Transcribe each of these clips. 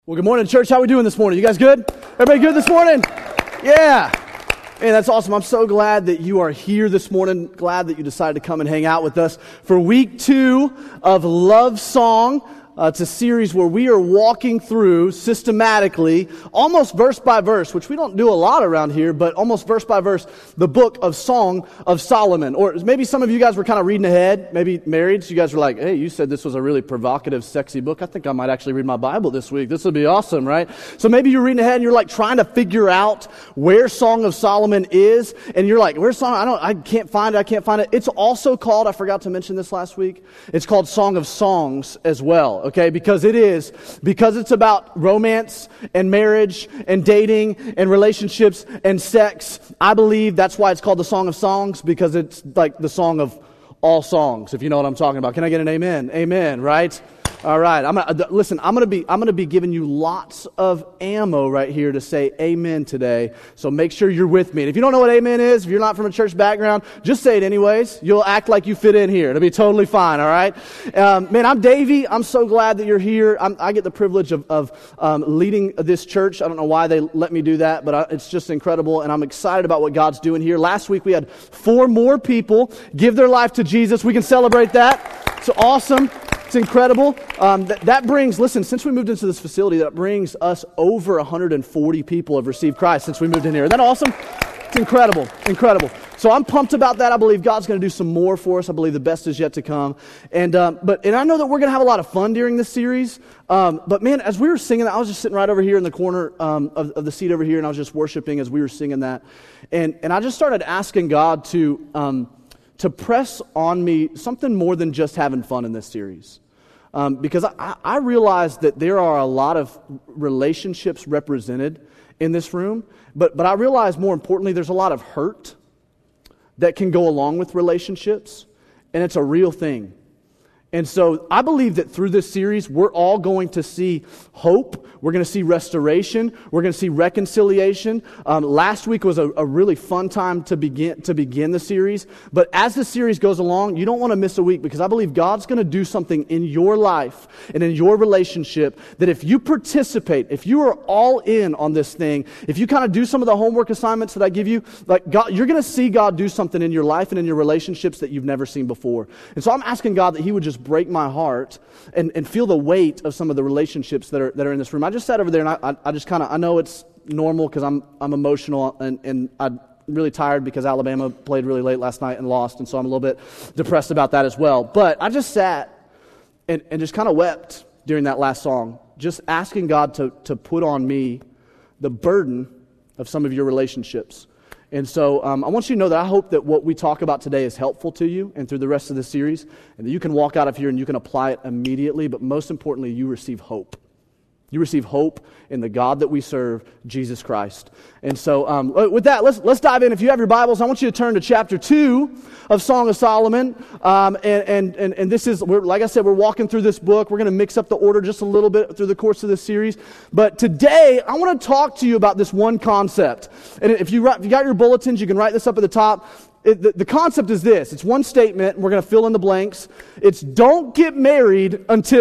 Well, good morning, church. How we doing this morning? You guys good? Everybody good this morning? Yeah. Man, that's awesome. I'm so glad that you are here this morning. Glad that you decided to come and hang out with us for week 2 of Love Song. It's a series where we are walking through systematically, almost verse by verse, which we don't do a lot around here, but almost verse by verse, the book of Song of Solomon. Or maybe some of you guys were kind of reading ahead, maybe married, so you guys were like, hey, you said this was a really provocative, sexy book. I think I might actually read my Bible this week. This would be awesome, right? So maybe you're reading ahead and you're like trying to figure out where Song of Solomon is, and you're like, where's Song? I can't find it. It's also called, I forgot to mention this last week, it's called Song of Songs as well. Okay, because it's about romance and marriage and dating and relationships and sex. I believe that's why it's called the Song of Songs, because it's like the song of all songs, if you know what I'm talking about. Can I get an amen? Amen, right? All right. I'm going to be giving you lots of ammo right here to say amen today. So make sure you're with me. And if you don't know what amen is, if you're not from a church background, just say it anyways. You'll act like you fit in here. It'll be totally fine. All right. Man, I'm Davey. I'm so glad that you're here. I get the privilege of leading this church. I don't know why they let me do that, but it's just incredible. And I'm excited about what God's doing here. Last week we had 4 more people give their life to Jesus. We can celebrate that. It's awesome. It's incredible. That brings, listen, since we moved into this facility, that brings us over 140 people have received Christ since we moved in here. Isn't that awesome? It's incredible. So I'm pumped about that. I believe God's going to do some more for us. I believe the best is yet to come. And I know that we're going to have a lot of fun during this series. But man, as we were singing that, I was just sitting right over here in the corner of the seat over here, and I was just worshiping as we were singing that. And I just started asking God to press on me something more than just having fun in this series. Because I realize that there are a lot of relationships represented in this room, but I realize more importantly, there's a lot of hurt that can go along with relationships, and it's a real thing. And so I believe that through this series, we're all going to see hope. We're going to see restoration. We're going to see reconciliation. Last week was a really fun time to begin the series. But as the series goes along, you don't want to miss a week, because I believe God's going to do something in your life and in your relationship that if you participate, if you are all in on this thing, if you kind of do some of the homework assignments that I give you, like God, you're going to see God do something in your life and in your relationships that you've never seen before. And so I'm asking God that He would just break my heart and feel the weight of some of the relationships that are in this room. I just sat over there and I just kind of, I know it's normal because I'm emotional and I'm really tired because Alabama played really late last night and lost, and so I'm a little bit depressed about that as well. But I just sat and just kind of wept during that last song, just asking God to put on me the burden of some of your relationships. And so I want you to know that I hope that what we talk about today is helpful to you and through the rest of the series, and that you can walk out of here and you can apply it immediately, but most importantly, you receive hope. You receive hope in the God that we serve, Jesus Christ. And so with that, let's dive in. If you have your Bibles, I want you to turn to chapter 2 of Song of Solomon. And this is, like I said, we're walking through this book. We're going to mix up the order just a little bit through the course of this series. But today, I want to talk to you about this one concept. And if you got your bulletins, you can write this up at the top. The concept is this. It's one statement, and we're going to fill in the blanks. It's don't get married until ...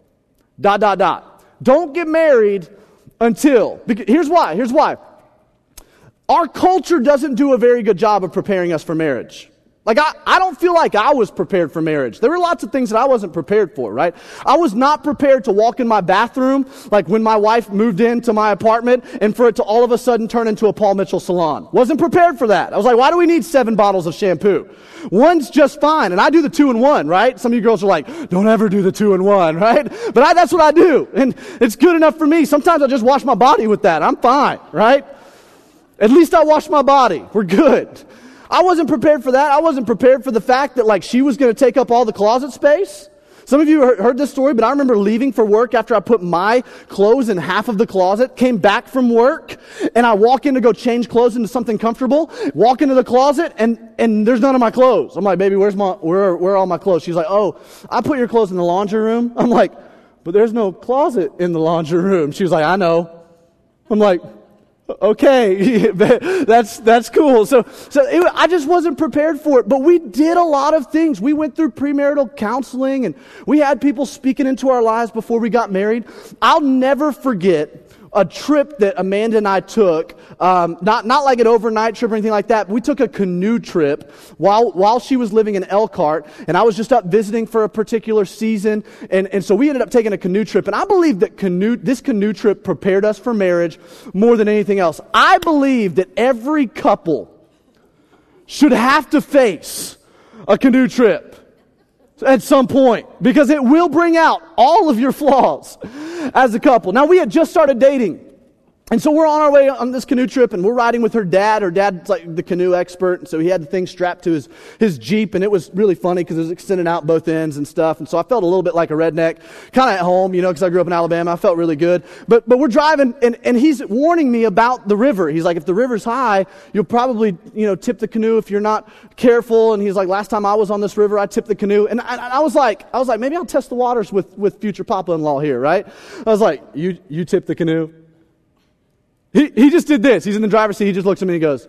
Don't get married until. Here's why. Our culture doesn't do a very good job of preparing us for marriage. Like, I don't feel like I was prepared for marriage. There were lots of things that I wasn't prepared for, right? I was not prepared to walk in my bathroom, like when my wife moved into my apartment, and for it to all of a sudden turn into a Paul Mitchell salon. Wasn't prepared for that. I was like, why do we need 7 bottles of shampoo? One's just fine, and I do the 2-in-1, right? Some of you girls are like, don't ever do the 2-in-1, right? But that's what I do, and it's good enough for me. Sometimes I just wash my body with that. I'm fine, right? At least I wash my body. We're good. I wasn't prepared for that. I wasn't prepared for the fact that, like, she was going to take up all the closet space. Some of you heard this story, but I remember leaving for work after I put my clothes in half of the closet, came back from work, and I walk in to go change clothes into something comfortable, walk into the closet, and there's none of my clothes. I'm like, baby, where are all my clothes? She's like, oh, I put your clothes in the laundry room. I'm like, but there's no closet in the laundry room. She was like, I know. I'm like, Okay, that's cool. I just wasn't prepared for it. But we did a lot of things. We went through premarital counseling, and we had people speaking into our lives before we got married. I'll never forget a trip that Amanda and I took, not like an overnight trip or anything like that. But we took a canoe trip while she was living in Elkhart, and I was just up visiting for a particular season, and so we ended up taking a canoe trip. And I believe that this canoe trip prepared us for marriage more than anything else. I believe that every couple should have to face a canoe trip at some point, because it will bring out all of your flaws as a couple. Now, we had just started dating, and so we're on our way on this canoe trip, and we're riding with her dad. Her dad's like the canoe expert, and so he had the thing strapped to his Jeep, and it was really funny because it was extended out both ends and stuff, and so I felt a little bit like a redneck, kind of at home, because I grew up in Alabama. I felt really good. But we're driving, and he's warning me about the river. He's like, if the river's high, you'll probably, tip the canoe if you're not careful. And he's like, last time I was on this river, I tipped the canoe. And I was like, maybe I'll test the waters with future papa-in-law here, right? I was like, you tip the canoe? He just did this. He's in the driver's seat. He just looks at me and he goes.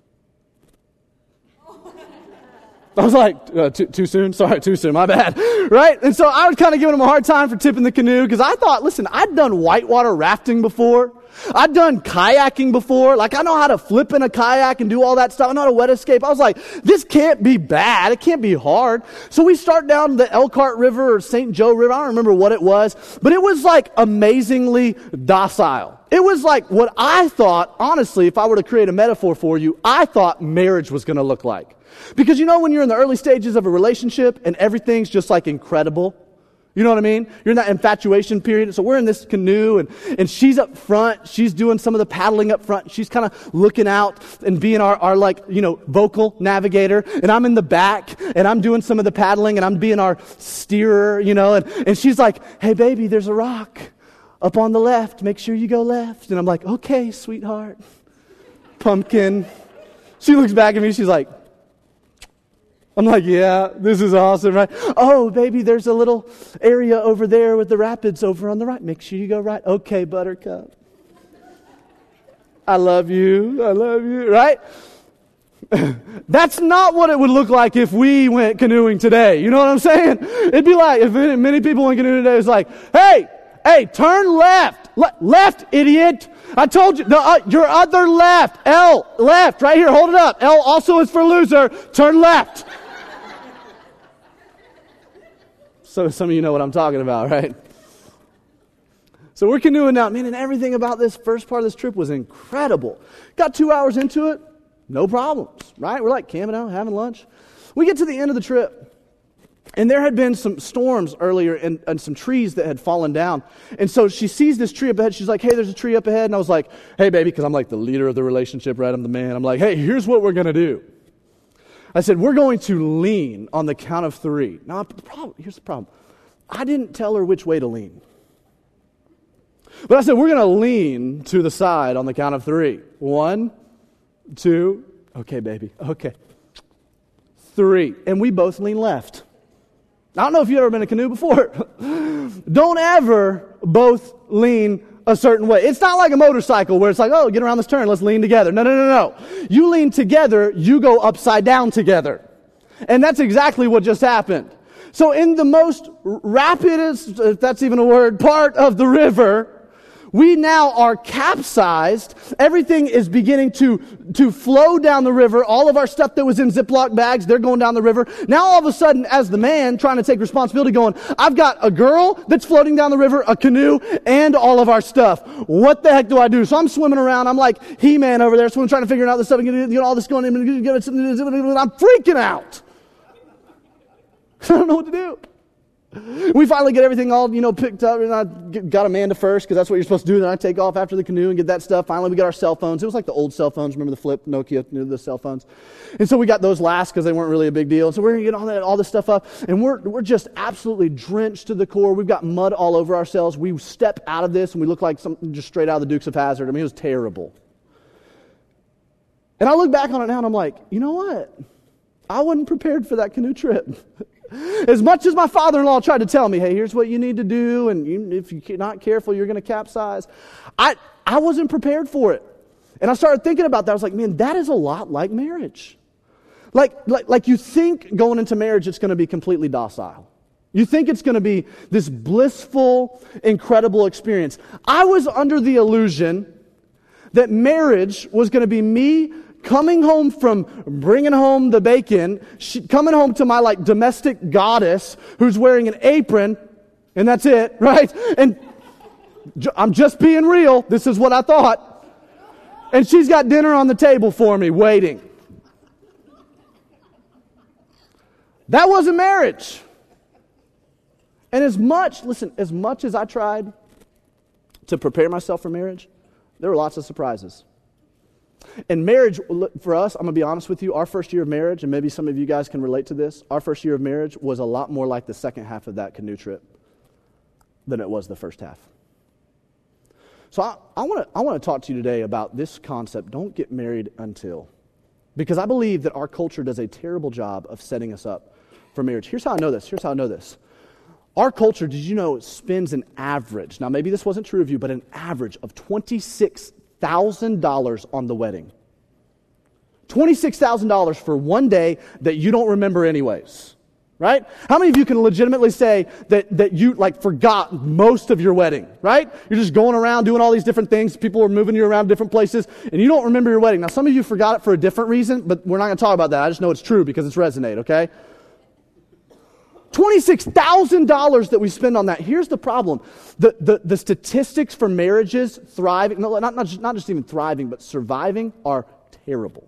I was like, too soon? Sorry, too soon. My bad. Right? And so I was kind of giving him a hard time for tipping the canoe because I thought, listen, I'd done whitewater rafting before. I'd done kayaking before. Like, I know how to flip in a kayak and do all that stuff. I know how to wet escape. I was like, this can't be bad. It can't be hard. So we start down the Elkhart River or St. Joe River. I don't remember what it was, but it was like amazingly docile. It was like what I thought, honestly, if I were to create a metaphor for you, I thought marriage was going to look like. Because when you're in the early stages of a relationship and everything's just like incredible, you know what I mean? You're in that infatuation period. So we're in this canoe and she's up front. She's doing some of the paddling up front. She's kind of looking out and being our vocal navigator. And I'm in the back and I'm doing some of the paddling and I'm being our steerer, and she's like, hey baby, there's a rock up on the left. Make sure you go left. And I'm like, okay, sweetheart. Pumpkin. She looks back at me. She's like, I'm like, yeah, this is awesome, right? Oh, baby, there's a little area over there with the rapids over on the right. Make sure you go right. Okay, buttercup. I love you, right? That's not what it would look like if we went canoeing today. You know what I'm saying? It'd be like, if many people went canoeing today, it's like, hey, turn left. Left, idiot. I told you, your other left. L, left, right here, hold it up. L also is for loser. Turn left. So some of you know what I'm talking about, right? So we're canoeing now. Man, and everything about this first part of this trip was incredible. Got 2 hours into it, no problems, right? We're like camping out, having lunch. We get to the end of the trip, and there had been some storms earlier and some trees that had fallen down. And so she sees this tree up ahead. She's like, hey, there's a tree up ahead. And I was like, hey, baby, because I'm like the leader of the relationship, right? I'm the man. I'm like, hey, here's what we're going to do. I said, we're going to lean on the count of 3. Now, here's the problem. I didn't tell her which way to lean. But I said, we're going to lean to the side on the count of 3. 1, 2, okay, baby, okay. 3. And we both lean left. I don't know if you've ever been in a canoe before. Don't ever both lean a certain way. It's not like a motorcycle where it's like, oh, get around this turn, let's lean together. No. You lean together, you go upside down together. And that's exactly what just happened. So in the most rapidest, if that's even a word, part of the river, we now are capsized. Everything is beginning to flow down the river. All of our stuff that was in Ziploc bags, they're going down the river. Now all of a sudden, as the man trying to take responsibility going, I've got a girl that's floating down the river, a canoe, and all of our stuff. What the heck do I do? So I'm swimming around. I'm like He-Man over there, trying to figure out this stuff and get all this going. I'm freaking out. I don't know what to do. We finally get everything all, picked up, and I got Amanda first, because that's what you're supposed to do. Then I take off after the canoe and get that stuff. Finally, we got our cell phones. It was like the old cell phones. Remember the flip Nokia, the cell phones? And so we got those last because they weren't really a big deal. So we're going to get all this stuff up, and we're just absolutely drenched to the core. We've got mud all over ourselves. We step out of this, and we look like something just straight out of the Dukes of Hazzard. I mean, it was terrible. And I look back on it now, and I'm like, you know what? I wasn't prepared for that canoe trip. As much as my father-in-law tried to tell me, hey, here's what you need to do, and if you're not careful, you're going to capsize. I wasn't prepared for it. And I started thinking about that. I was like, man, that is a lot like marriage. Like you think going into marriage it's going to be completely docile. You think it's going to be this blissful, incredible experience. I was under the illusion that marriage was going to be me coming home from bringing home the bacon, coming home to my like domestic goddess who's wearing an apron, and that's it, right? And I'm just being real. This is what I thought. And she's got dinner on the table for me, waiting. That wasn't marriage. And as much as I tried to prepare myself for marriage, there were lots of surprises. And marriage, for us, I'm going to be honest with you, our first year of marriage, and maybe some of you guys can relate to this, our first year of marriage was a lot more like the second half of that canoe trip than it was the first half. So I want to talk to you today about this concept, don't get married until. Because I believe that our culture does a terrible job of setting us up for marriage. Here's how I know this. Our culture, did you know, spends an average, now maybe this wasn't true of you, but an average of $26,000 on the wedding. $26,000 for one day that you don't remember anyways, right? How many of you can legitimately say that you like forgot most of your wedding, right? You're just going around doing all these different things. People are moving you around different places, and you don't remember your wedding. Now, some of you forgot it for a different reason, but we're not going to talk about that. I just know it's true because it's Resonate, okay? $26,000 that we spend on that. Here's the problem. The statistics for marriages thriving, not just even thriving, but surviving are terrible.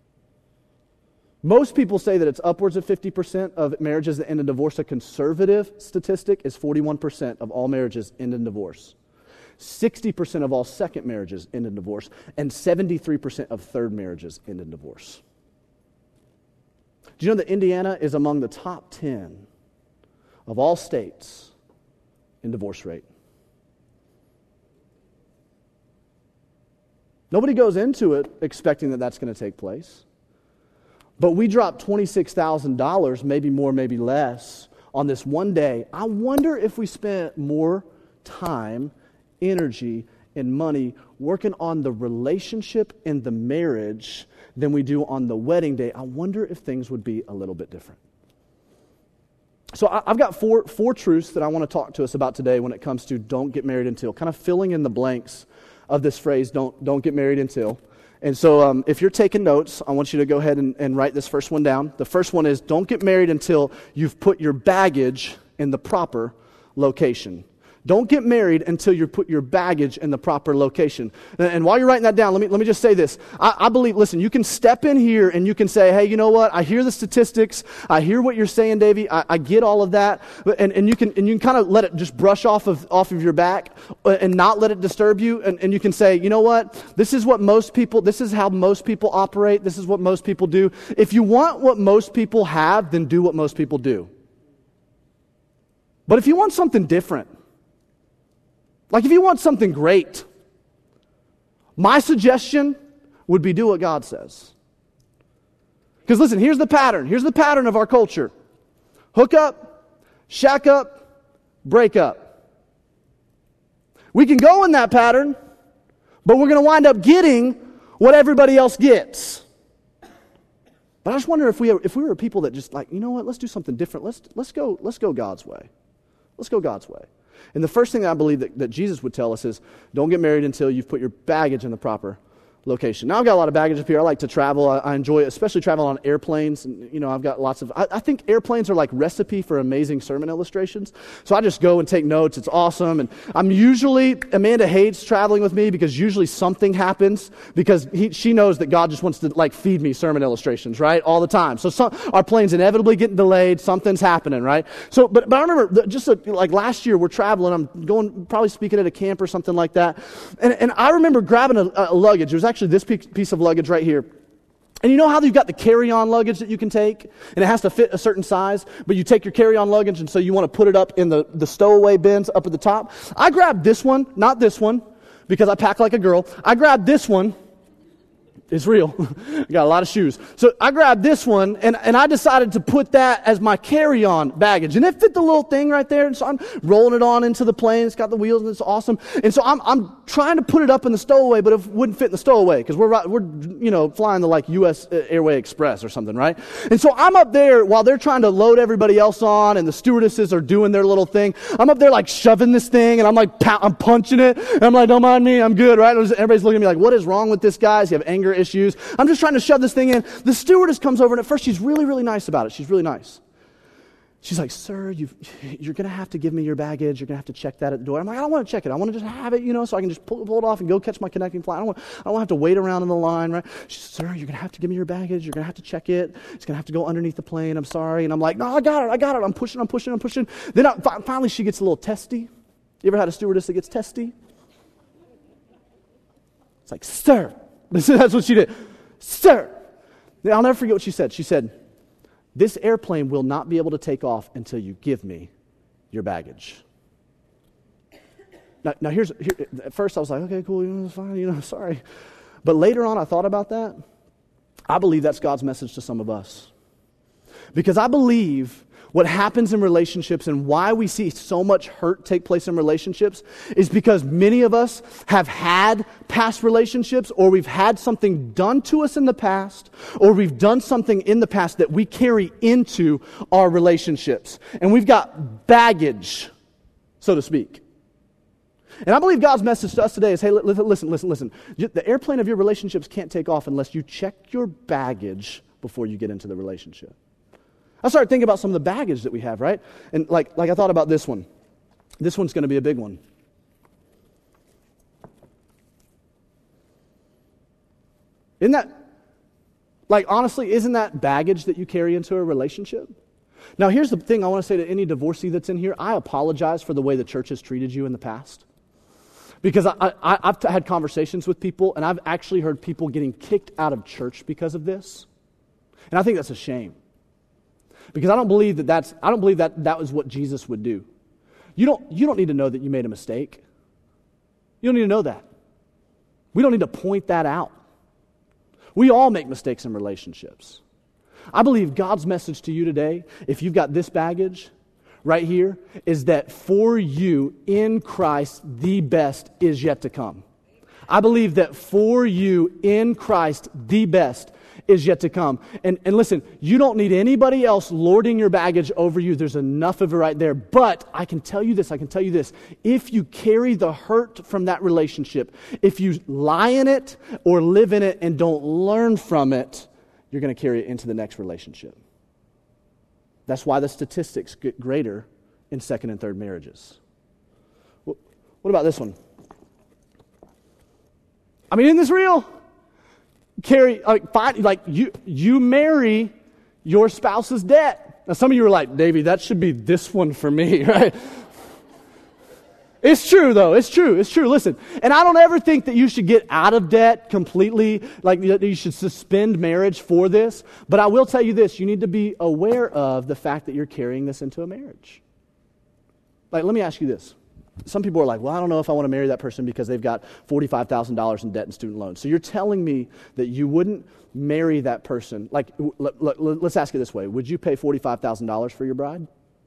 Most people say that it's upwards of 50% of marriages that end in divorce. A conservative statistic is 41% of all marriages end in divorce. 60% of all second marriages end in divorce, and 73% of third marriages end in divorce. Do you know that Indiana is among the top 10 of all states in divorce rate? Nobody goes into it expecting that that's going to take place. But we dropped $26,000, maybe more, maybe less, on this one day. I wonder if we spent more time, energy, and money working on the relationship and the marriage than we do on the wedding day. I wonder if things would be a little bit different. So I've got four truths that I want to talk to us about today when it comes to don't get married until, kind of filling in the blanks of this phrase, don't get married until. And so if you're taking notes, I want you to go ahead and write this first one down. The first one is don't get married until you've put your baggage in the proper location. Don't get married until you put your baggage in the proper location. And while you're writing that down, let me just say this. I believe, listen, you can step in here and you can say, hey, you know what? I hear the statistics. I hear what you're saying, Davey. I get all of that. And you can kind of let it just brush off of your back and not let it disturb you. And you can say, you know what? This is how most people operate. This is what most people do. If you want what most people have, then do what most people do. But if you want something different, like if you want something great, my suggestion would be do what God says. Because listen, here's the pattern. Here's the pattern of our culture. Hook up, shack up, break up. We can go in that pattern, but we're going to wind up getting what everybody else gets. But I just wonder if we were people that just like, you know what, let's do something different. Let's go God's way. Let's go God's way. And the first thing that I believe that Jesus would tell us is don't get married until you've put your baggage in the proper location. Now, I've got a lot of baggage up here. I like to travel. I enjoy it, especially traveling on airplanes. And, you know, I've got lots of... I think airplanes are like recipe for amazing sermon illustrations. So I just go and take notes. It's awesome. And I'm usually... Amanda hates traveling with me because usually something happens because she knows that God just wants to, like, feed me sermon illustrations, right? All the time. So our plane's inevitably getting delayed. Something's happening, right? So, but I remember just like last year, we're traveling. I'm going, probably speaking at a camp or something like that. And I remember grabbing a luggage. It was actually this piece of luggage right here. And you know how you've got the carry-on luggage that you can take? And it has to fit a certain size, but you take your carry-on luggage and so you want to put it up in the stowaway bins up at the top. I grabbed this one, not this one, because I pack like a girl. I grabbed this one, It's real. Got a lot of shoes. So I grabbed this one, and I decided to put that as my carry-on baggage. And it fit the little thing right there, and so I'm rolling it on into the plane. It's got the wheels, and it's awesome. And so I'm trying to put it up in the stowaway, but it wouldn't fit in the stowaway, because we're flying the like U.S. Airway Express or something, right? And so I'm up there while they're trying to load everybody else on, and the stewardesses are doing their little thing. I'm up there like shoving this thing, and I'm like, I'm punching it, and I'm like, don't mind me, I'm good, right? Everybody's looking at me like, what is wrong with this guy? Does he have anger issues? I'm just trying to shove this thing in. The stewardess comes over, and at first she's really, really nice about it. She's really nice. She's like, sir, you're going to have to give me your baggage. You're going to have to check that at the door. I'm like, I don't want to check it. I want to just have it, so I can just pull it off and go catch my connecting flight. I don't want to have to wait around in the line, right? She says, sir, you're going to have to give me your baggage. You're going to have to check it. It's going to have to go underneath the plane. I'm sorry. And I'm like, no, I got it. I'm pushing. Then finally she gets a little testy. You ever had a stewardess that gets testy? It's like, sir. That's what she did. Sir. I'll never forget what she said. She said, this airplane will not be able to take off until you give me your baggage. Now at first I was like, okay, cool, fine, sorry. But later on I thought about that. I believe that's God's message to some of us. Because I believe what happens in relationships and why we see so much hurt take place in relationships is because many of us have had past relationships, or we've had something done to us in the past, or we've done something in the past that we carry into our relationships. And we've got baggage, so to speak. And I believe God's message to us today is, hey, listen. The airplane of your relationships can't take off unless you check your baggage before you get into the relationship. I started thinking about some of the baggage that we have, right? And like I thought about this one. This one's going to be a big one. Isn't that, honestly, isn't that baggage that you carry into a relationship? Now, here's the thing I want to say to any divorcee that's in here. I apologize for the way the church has treated you in the past. Because I've had conversations with people, and I've actually heard people getting kicked out of church because of this. And I think that's a shame. Because I don't believe that was what Jesus would do. You don't need to know that you made a mistake. You don't need to know that. We don't need to point that out. We all make mistakes in relationships. I believe God's message to you today, if you've got this baggage right here, is that for you in Christ, the best is yet to come. I believe that for you in Christ, the best is yet to come. And listen, you don't need anybody else lording your baggage over you. There's enough of it right there. But I can tell you this. If you carry the hurt from that relationship, if you lie in it or live in it and don't learn from it, you're going to carry it into the next relationship. That's why the statistics get greater in second and third marriages. What about this one? I mean, isn't this real? You marry your spouse's debt. Now, some of you are like, Davey, that should be this one for me, right? It's true, though. It's true. Listen, and I don't ever think that you should get out of debt completely, like you should suspend marriage for this. But I will tell you this, you need to be aware of the fact that you're carrying this into a marriage. Let me ask you this. Some people are like, well, I don't know if I want to marry that person because they've got $45,000 in debt and student loans. So you're telling me that you wouldn't marry that person. Let's ask it this way. Would you pay $45,000 for your bride?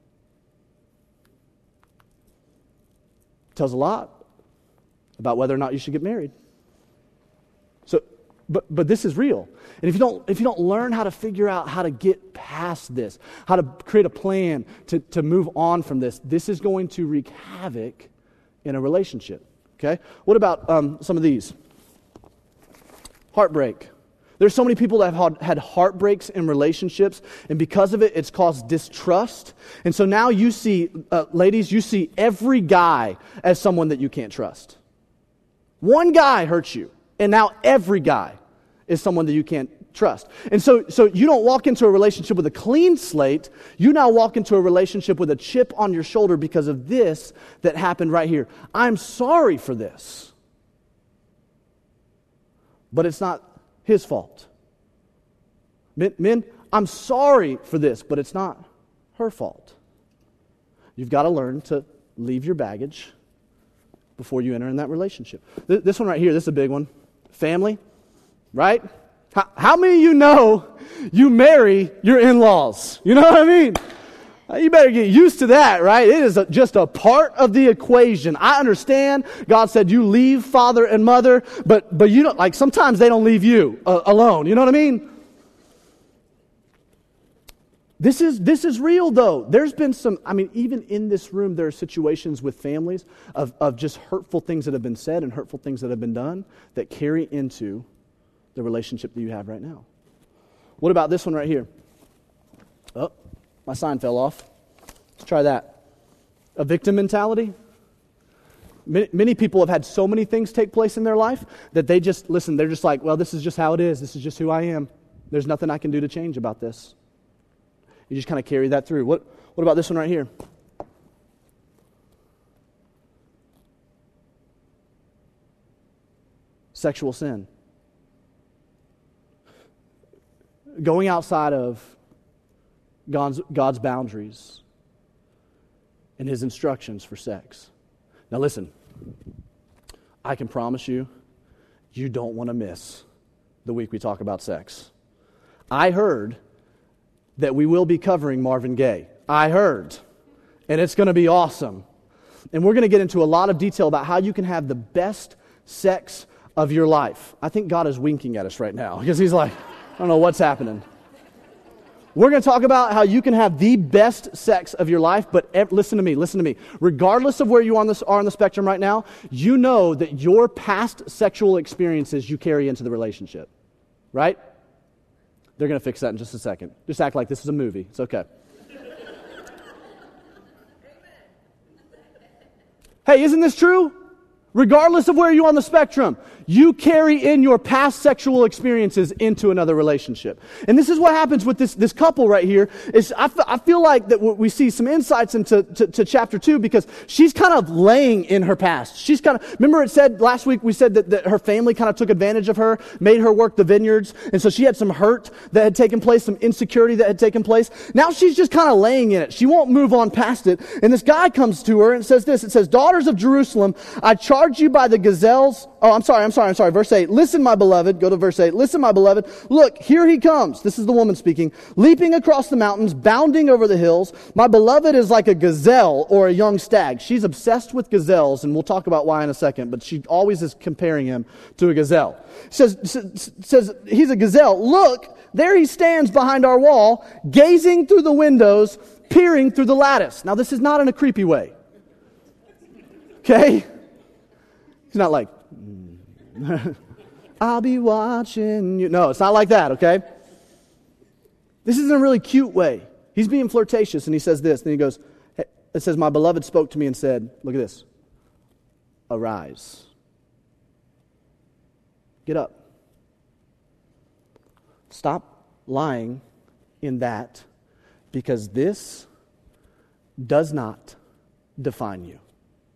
Tells a lot about whether or not you should get married. So, but this is real. And if you don't learn how to figure out how to get past this, how to create a plan to move on from this, this is going to wreak havoc in a relationship. Okay? What about some of these? Heartbreak. There's so many people that have had heartbreaks in relationships, and because of it, it's caused distrust. And so now you see, ladies, you see every guy as someone that you can't trust. One guy hurts you, and now every guy is someone that you can't trust. And so you don't walk into a relationship with a clean slate. You now walk into a relationship with a chip on your shoulder because of this that happened right here. I'm sorry for this. But it's not his fault. Men, I'm sorry for this, but it's not her fault. You've got to learn to leave your baggage before you enter in that relationship. This one right here, this is a big one. Family. right? How many of you know you marry your in-laws? You know what I mean? You better get used to that, right? It is just a part of the equation. I understand God said you leave father and mother, but you know, like sometimes they don't leave you alone. You know what I mean? This is real though. There's been some, even in this room, there are situations with families of just hurtful things that have been said and hurtful things that have been done that carry into the relationship that you have right now. What about this one right here? Oh, my sign fell off. Let's try that. A victim mentality. Many people have had so many things take place in their life that they're just like, well, this is just how it is. This is just who I am. There's nothing I can do to change about this. You just kind of carry that through. What about this one right here? Sexual sin. Going outside of God's boundaries and His instructions for sex. Now listen, I can promise you, you don't want to miss the week we talk about sex. I heard that we will be covering Marvin Gaye. I heard. And it's going to be awesome. And we're going to get into a lot of detail about how you can have the best sex of your life. I think God is winking at us right now because He's like, I don't know what's happening. We're going to talk about how you can have the best sex of your life, but listen to me. Regardless of where you are on the spectrum right now, you know that your past sexual experiences you carry into the relationship, right? They're going to fix that in just a second. Just act like this is a movie. It's okay. Hey, isn't this true? Regardless of where you are on the spectrum, you carry in your past sexual experiences into another relationship. And this is what happens with this couple right here. I feel like that we see some insights into chapter 2 because she's kind of laying in her past. Remember it said last week, we said that her family kind of took advantage of her, made her work the vineyards. And so she had some hurt that had taken place, some insecurity that had taken place. Now she's just kind of laying in it. She won't move on past it. And this guy comes to her and says this. It says, "Daughters of Jerusalem, I charge you by the gazelles." Oh, I'm sorry. Verse 8. "Listen, my beloved." Go to verse 8. "Listen, my beloved. Look, here he comes." This is the woman speaking. "Leaping across the mountains, bounding over the hills. My beloved is like a gazelle or a young stag." She's obsessed with gazelles, and we'll talk about why in a second, but she always is comparing him to a gazelle. Says he's a gazelle. "Look, there he stands behind our wall, gazing through the windows, peering through the lattice." Now, this is not in a creepy way. Okay? He's not like, "I'll be watching you." No, it's not like that, okay? This is in a really cute way. He's being flirtatious, and he says this. Then he goes, it says, "My beloved spoke to me and said," look at this, "Arise. Get up. Stop lying in that, because this does not define you."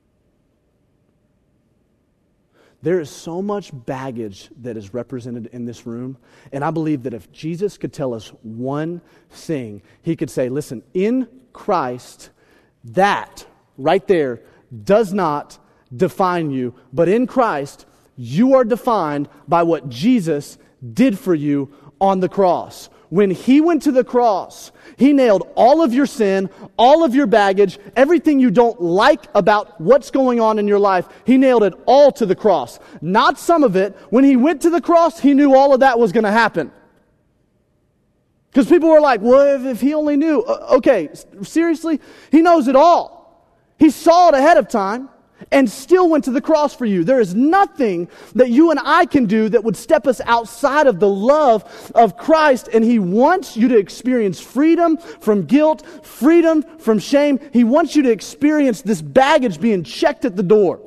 There is so much baggage that is represented in this room, and I believe that if Jesus could tell us one thing, He could say, listen, in Christ, that right there does not define you, but in Christ, you are defined by what Jesus did for you on the cross. When He went to the cross, He nailed all of your sin, all of your baggage, everything you don't like about what's going on in your life. He nailed it all to the cross. Not some of it. When He went to the cross, He knew all of that was going to happen. Because people were like, well, if He only knew. Okay, seriously? He knows it all. He saw it ahead of time and still went to the cross for you. There is nothing that you and I can do that would step us outside of the love of Christ, and He wants you to experience freedom from guilt, freedom from shame. He wants you to experience this baggage being checked at the door.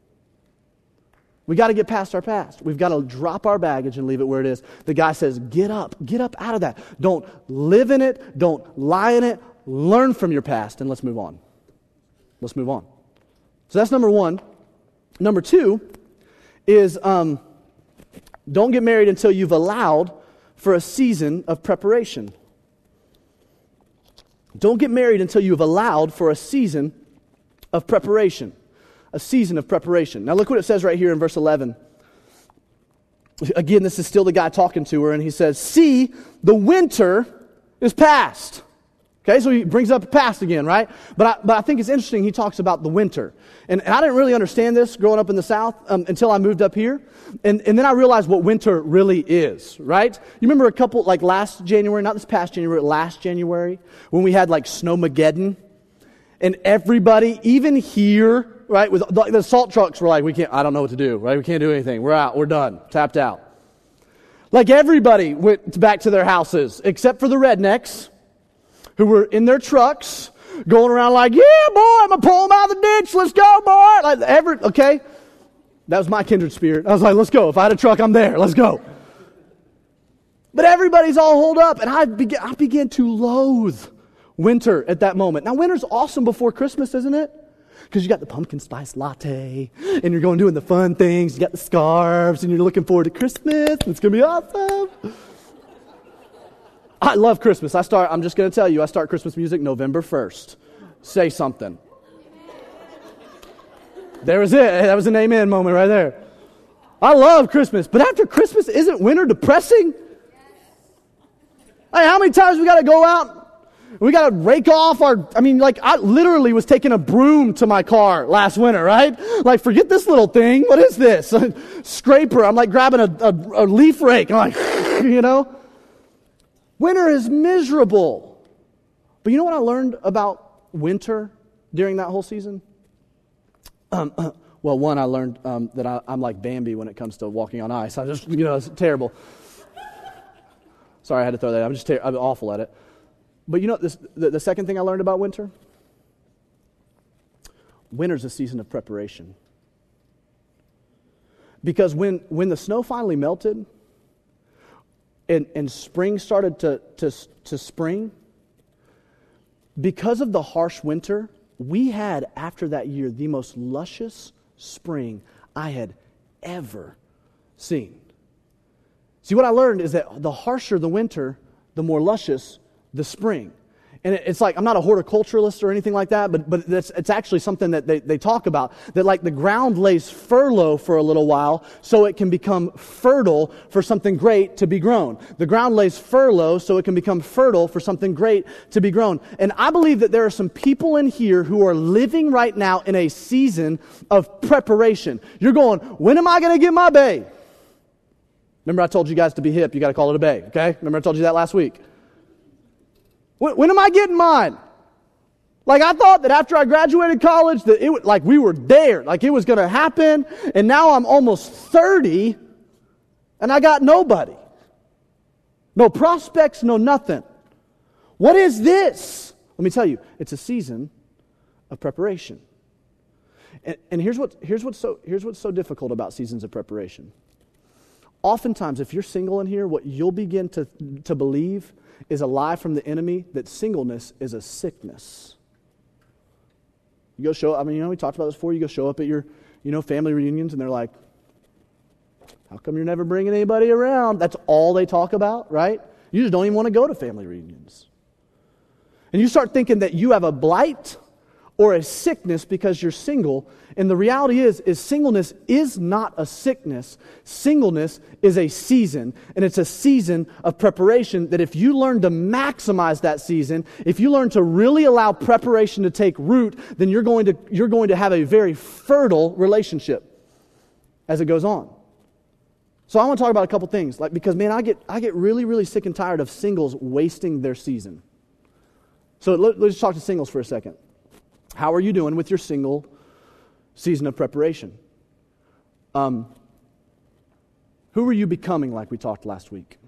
We got to get past our past. We've got to drop our baggage and leave it where it is. The guy says, get up out of that. Don't live in it. Don't lie in it. Learn from your past, and let's move on. Let's move on. So that's number one. Number two is don't get married until you've allowed for a season of preparation. Don't get married until you've allowed for a season of preparation. A season of preparation. Now look what it says right here in verse 11. Again, this is still the guy talking to her, and he says, "See, the winter is past." Okay, so he brings up the past again, right? But I think it's interesting he talks about the winter. And I didn't really understand this growing up in the South until I moved up here. And then I realized what winter really is, right? You remember like last January, not this past January, last January, when we had like Snowmageddon? And everybody, even here, right, with the salt trucks were like, I don't know what to do, right? We can't do anything. We're out. We're done. Tapped out. Like everybody went back to their houses, except for the rednecks, who were in their trucks, going around like, "Yeah, boy, I'm going to pull them out of the ditch. Let's go, boy." Okay? That was my kindred spirit. I was like, let's go. If I had a truck, I'm there. Let's go. But everybody's all holed up, and I began to loathe winter at that moment. Now, winter's awesome before Christmas, isn't it? Because you got the pumpkin spice latte, and you're going doing the fun things. You got the scarves, and you're looking forward to Christmas. It's going to be awesome. I love Christmas. I'm just going to tell you, I start Christmas music November 1st. Say something. There was it. That was an amen moment right there. I love Christmas. But after Christmas, isn't winter depressing? Hey, how many times we got to go out? We got to rake off I literally was taking a broom to my car last winter, right? Like, forget this little thing. What is this? Scraper. I'm like grabbing a leaf rake. I'm like, Winter is miserable. But you know what I learned about winter during that whole season? Well, one, I learned that I'm like Bambi when it comes to walking on ice. It's terrible. Sorry, I had to throw that out. I'm awful at it. But the second thing I learned about winter? Winter's a season of preparation. Because when the snow finally melted, and spring started to spring, because of the harsh winter, we had, after that year, the most luscious spring I had ever seen. See, what I learned is that the harsher the winter, the more luscious the spring. And it's like, I'm not a horticulturalist or anything like that, but it's actually something that they talk about, that like the ground lays furlough for a little while so it can become fertile for something great to be grown. The ground lays furlough so it can become fertile for something great to be grown. And I believe that there are some people in here who are living right now in a season of preparation. You're going, when am I going to get my bay? Remember I told you guys to be hip, you got to call it a bay, okay? Remember I told you that last week? When am I getting mine? Like, I thought that after I graduated college that we were there, like it was going to happen, and now I'm almost 30 and I got nobody. No prospects, no nothing. What is this? Let me tell you, it's a season of preparation. And here's what's so difficult about seasons of preparation. Oftentimes, if you're single in here, what you'll begin to believe is a lie from the enemy that singleness is a sickness. You go show up, we talked about this before, you go show up at your, family reunions and they're like, how come you're never bringing anybody around? That's all they talk about, right? You just don't even want to go to family reunions. And you start thinking that you have a blight or a sickness because you're single. And the reality is singleness is not a sickness. Singleness is a season. And it's a season of preparation that if you learn to maximize that season, if you learn to really allow preparation to take root, then you're going to have a very fertile relationship as it goes on. So I want to talk about a couple things. Because I get really, really sick and tired of singles wasting their season. So let's talk to singles for a second. How are you doing with your single season of preparation? Who are you becoming like we talked last week?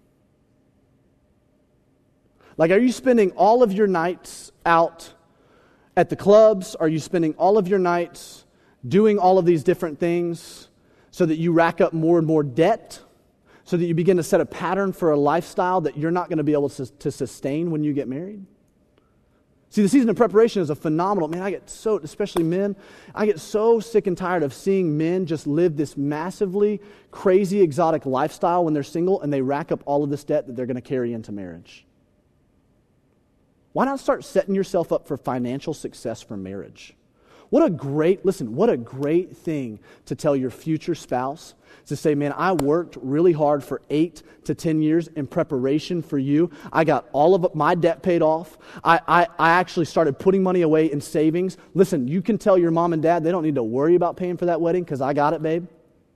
Like, are you spending all of your nights out at the clubs? Are you spending all of your nights doing all of these different things so that you rack up more and more debt? So that you begin to set a pattern for a lifestyle that you're not going to be able to sustain when you get married? See, the season of preparation is a phenomenal, especially men, I get so sick and tired of seeing men just live this massively crazy, exotic lifestyle when they're single and they rack up all of this debt that they're going to carry into marriage. Why not start setting yourself up for financial success for marriage? What a great thing to tell your future spouse, to say, man, I worked really hard for 8 to 10 years in preparation for you. I got all of my debt paid off. I actually started putting money away in savings. Listen, you can tell your mom and dad they don't need to worry about paying for that wedding because I got it, babe.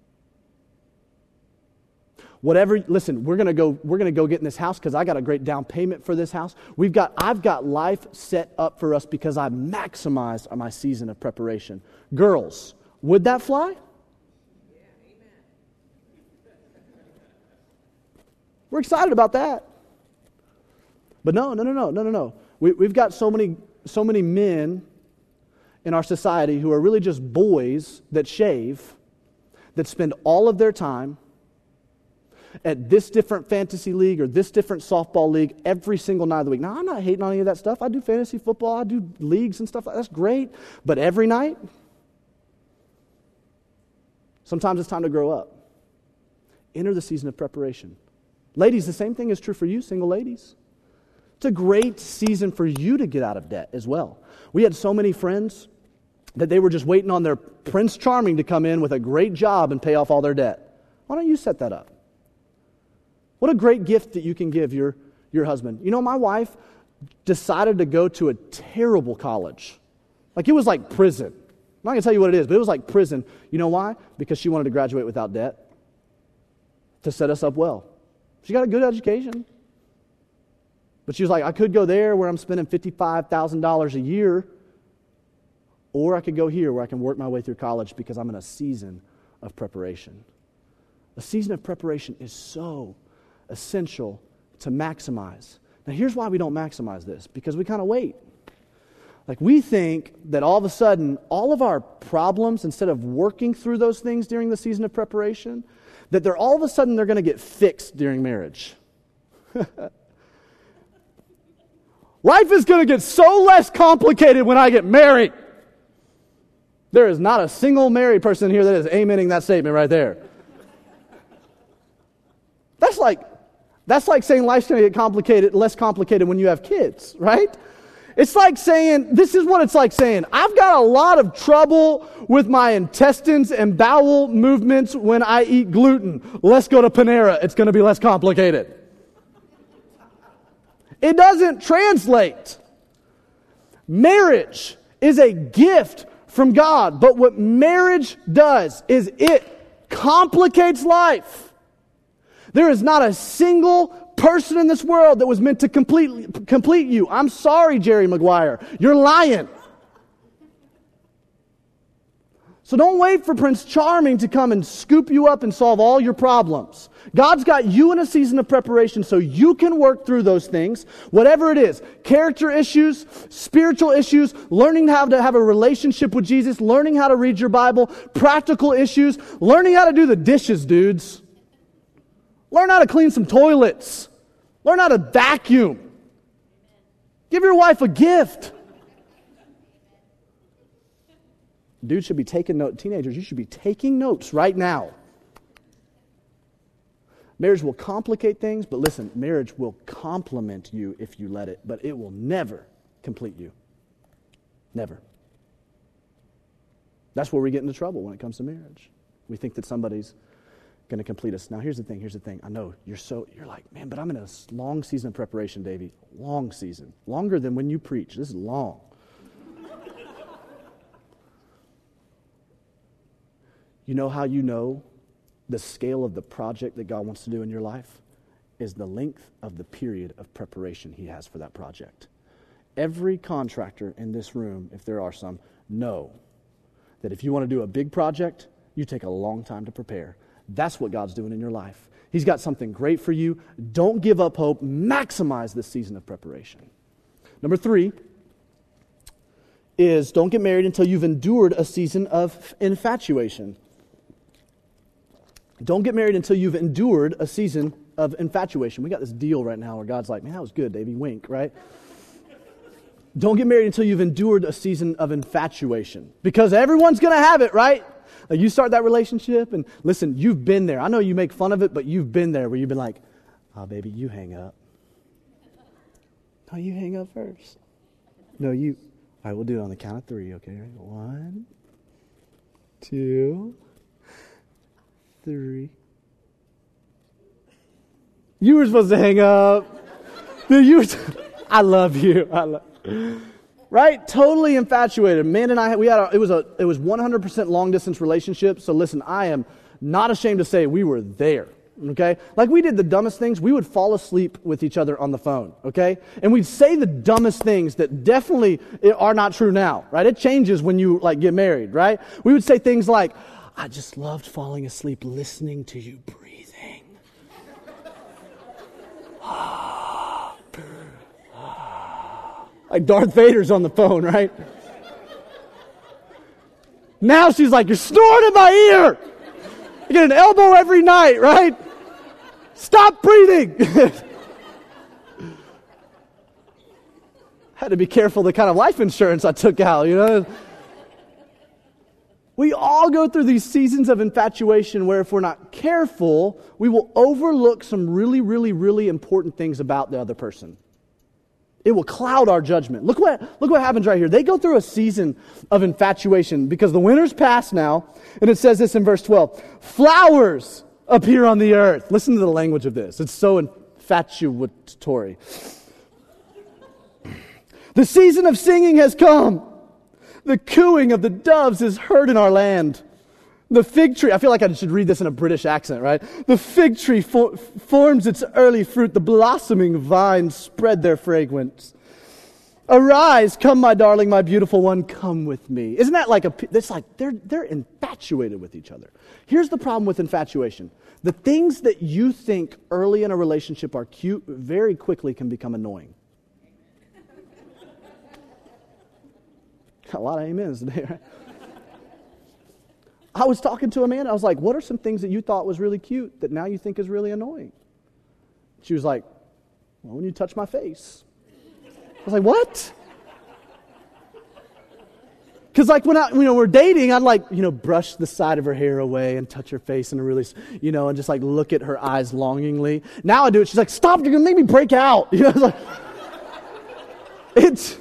Listen, we're gonna go get in this house because I got a great down payment for this house. I've got life set up for us because I maximized my season of preparation. Girls, would that fly? We're excited about that. But no. We've got so many men in our society who are really just boys that shave, that spend all of their time at this different fantasy league or this different softball league every single night of the week. Now, I'm not hating on any of that stuff. I do fantasy football. I do leagues and stuff. That's great. But every night, sometimes it's time to grow up. Enter the season of preparation. Ladies, the same thing is true for you, single ladies. It's a great season for you to get out of debt as well. We had so many friends that they were just waiting on their Prince Charming to come in with a great job and pay off all their debt. Why don't you set that up? What a great gift that you can give your husband. You know, my wife decided to go to a terrible college. Like, it was like prison. I'm not going to tell you what it is, but it was like prison. You know why? Because she wanted to graduate without debt to set us up well. She got a good education. But she was like, I could go there where I'm spending $55,000 a year, or I could go here where I can work my way through college because I'm in a season of preparation. A season of preparation is so essential to maximize. Now, here's why we don't maximize this, because we kind of wait. Like, we think that all of a sudden, all of our problems, instead of working through those things during the season of preparation, that they're all of a sudden they're going to get fixed during marriage. Life is going to get so less complicated when I get married. There is not a single married person here that is amening that statement right there. That's like saying life's going to get less complicated when you have kids, right? It's like saying, this is what it's like saying, I've got a lot of trouble with my intestines and bowel movements when I eat gluten. Let's go to Panera. It's going to be less complicated. It doesn't translate. Marriage is a gift from God, but what marriage does is it complicates life. There is not a single person in this world that was meant to complete you. I'm sorry, Jerry Maguire. You're lying. So don't wait for Prince Charming to come and scoop you up and solve all your problems. God's got you in a season of preparation so you can work through those things, whatever it is. Character issues, spiritual issues, learning how to have a relationship with Jesus, learning how to read your Bible, practical issues, learning how to do the dishes, dudes. Learn how to clean some toilets. Learn how to vacuum. Give your wife a gift. Dudes should be taking notes. Teenagers, you should be taking notes right now. Marriage will complicate things, but listen, marriage will complement you if you let it, but it will never complete you. Never. That's where we get into trouble when it comes to marriage. We think that somebody's going to complete us. Now, here's the thing. I know you're like, man, but I'm in a long season of preparation, Davey. Long season. Longer than when you preach. This is long. You know how you know the scale of the project that God wants to do in your life? Is the length of the period of preparation He has for that project. Every contractor in this room, if there are some, know that if you want to do a big project, you take a long time to prepare. That's what God's doing in your life. He's got something great for you. Don't give up hope. Maximize this season of preparation. Number 3 is don't get married until you've endured a season of infatuation. Don't get married until you've endured a season of infatuation. We got this deal right now where God's like, man, that was good, Davey. Wink, right? Don't get married until you've endured a season of infatuation. Because everyone's going to have it, right? Like, you start that relationship, and listen, you've been there. I know you make fun of it, but you've been there where you've been like, oh, baby, you hang up. No, you hang up first. No, you, All right, we'll do it on the count of 3, okay? Ready? 1, 2, 3. You were supposed to hang up. Dude, I love you. Right? Totally infatuated. Man and I, it was 100% long distance relationship. So listen, I am not ashamed to say we were there. Okay? Like we did the dumbest things. We would fall asleep with each other on the phone. Okay? And we'd say the dumbest things that definitely are not true now. Right? It changes when you like get married. Right? We would say things like, I just loved falling asleep listening to you breathing. Like Darth Vader's on the phone, right? Now she's like, you're snoring in my ear. You get an elbow every night, right? Stop breathing. Had to be careful the kind of life insurance I took out, you know? We all go through these seasons of infatuation where if we're not careful, we will overlook some really, really, really important things about the other person. It will cloud our judgment. Look what happens right here. They go through a season of infatuation because the winter's past now, and it says this in verse 12. Flowers appear on the earth. Listen to the language of this. It's so infatuatory. The season of singing has come. The cooing of the doves is heard in our land. The fig tree, I feel like I should read this in a British accent, right? The fig tree forms its early fruit. The blossoming vines spread their fragrance. Arise, come my darling, my beautiful one, come with me. Isn't that like it's like they're infatuated with each other. Here's the problem with infatuation. The things that you think early in a relationship are cute very quickly can become annoying. A lot of amens today, right? I was talking to a man, I was like, what are some things that you thought was really cute that now you think is really annoying? She was like, well, when you touch my face. I was like, what? Because like when we're dating, I'd like, brush the side of her hair away and touch her face and really, and just like look at her eyes longingly. Now I do it. She's like, stop, you're going to make me break out. It's like, it's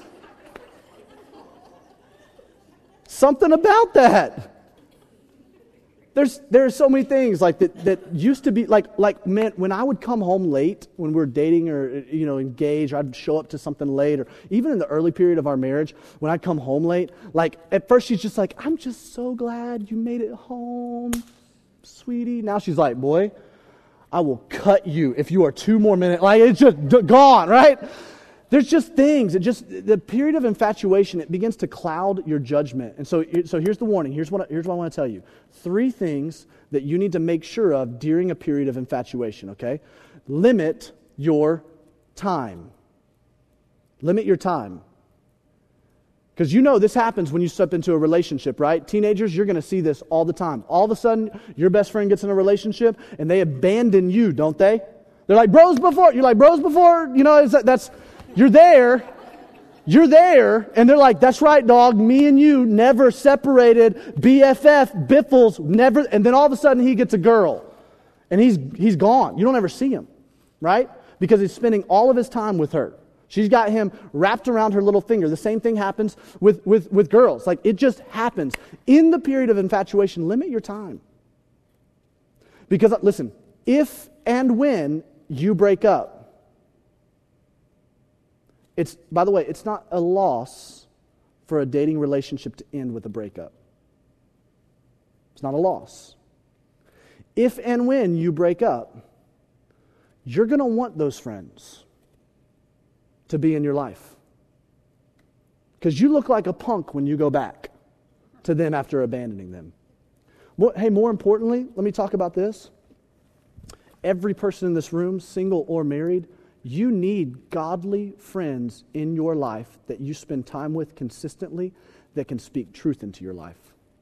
something about that. There's so many things like that used to be like man, when I would come home late when we were dating or engaged, or I'd show up to something late, or even in the early period of our marriage, when I'd come home late, like at first she's just like, I'm just so glad you made it home, sweetie. Now she's like, boy, I will cut you if you are 2 more minutes. Like it's just gone, right? There's just things. The period of infatuation, it begins to cloud your judgment. And so here's the warning. Here's what I want to tell you. 3 things that you need to make sure of during a period of infatuation, okay? Limit your time. Limit your time. Because this happens when you step into a relationship, right? Teenagers, you're going to see this all the time. All of a sudden, your best friend gets in a relationship and they abandon you, don't they? They're like, bros before. You're like, bros before. You're there, and they're like, that's right, dog, me and you never separated, BFF, biffles, never, and then all of a sudden he gets a girl, and he's gone. You don't ever see him, right? Because he's spending all of his time with her. She's got him wrapped around her little finger. The same thing happens with girls. Like, it just happens. In the period of infatuation, limit your time. Because, listen, if and when you break up, by the way, it's not a loss for a dating relationship to end with a breakup. It's not a loss. If and when you break up, you're going to want those friends to be in your life. Because you look like a punk when you go back to them after abandoning them. Hey, more importantly, let me talk about this. Every person in this room, single or married, you need godly friends in your life that you spend time with consistently that can speak truth into your life.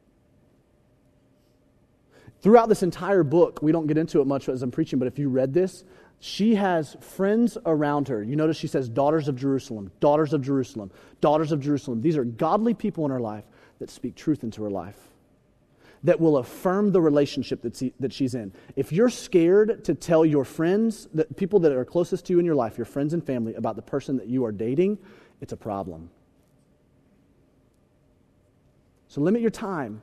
Throughout this entire book, we don't get into it much as I'm preaching, but if you read this, she has friends around her. You notice she says, daughters of Jerusalem, daughters of Jerusalem, daughters of Jerusalem. These are godly people in her life that speak truth into her life, that will affirm the relationship that she's in. If you're scared to tell your friends, the people that are closest to you in your life, your friends and family, about the person that you are dating, it's a problem. So limit your time.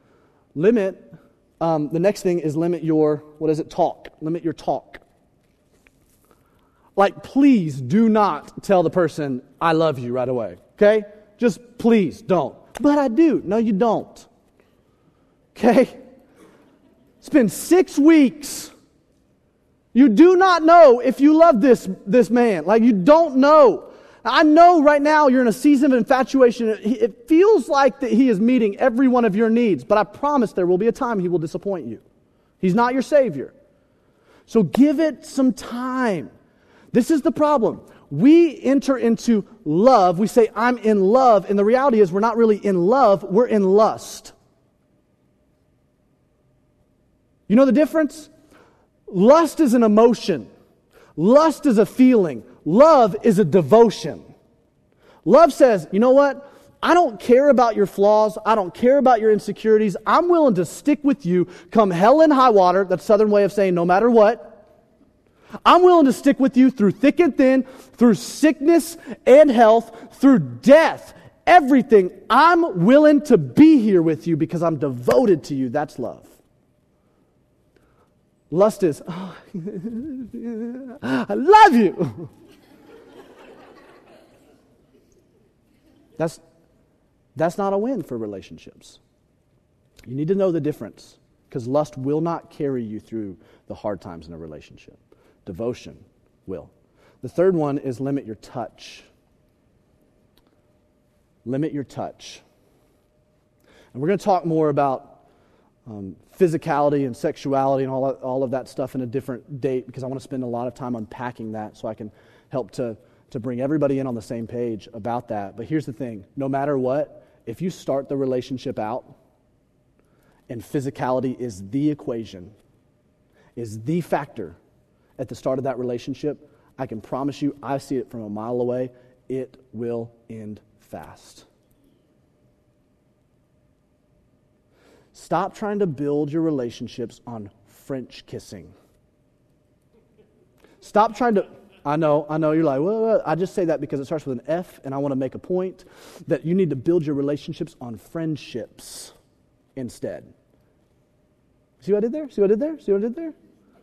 The next thing is limit your, talk. Limit your talk. Like, please do not tell the person, I love you right away, okay? Just please don't. But I do. No, you don't. Okay? It's been 6 weeks. You do not know if you love this man. Like, you don't know. I know right now you're in a season of infatuation. It feels like that he is meeting every one of your needs, but I promise there will be a time he will disappoint you. He's not your Savior. So give it some time. This is the problem. We enter into love. We say, I'm in love. And the reality is we're not really in love. We're in lust. You know the difference? Lust is an emotion. Lust is a feeling. Love is a devotion. Love says, you know what? I don't care about your flaws. I don't care about your insecurities. I'm willing to stick with you come hell and high water. That's Southern way of saying no matter what. I'm willing to stick with you through thick and thin, through sickness and health, through death, everything. I'm willing to be here with you because I'm devoted to you. That's love. Lust is, oh, I love you. That's not a win for relationships. You need to know the difference because lust will not carry you through the hard times in a relationship. Devotion will. The third one is limit your touch. Limit your touch. And we're going to talk more about physicality and sexuality and all of that stuff in a different date because I want to spend a lot of time unpacking that so I can help to bring everybody in on the same page about that. But here's the thing. No matter what, if you start the relationship out and physicality is the equation, is the factor at the start of that relationship, I can promise you, I see it from a mile away, it will end fast. Stop trying to build your relationships on French kissing. Stop trying to, I know, you're like, well, I just say that because it starts with an F and I want to make a point that you need to build your relationships on friendships instead. See what I did there? See what I did there?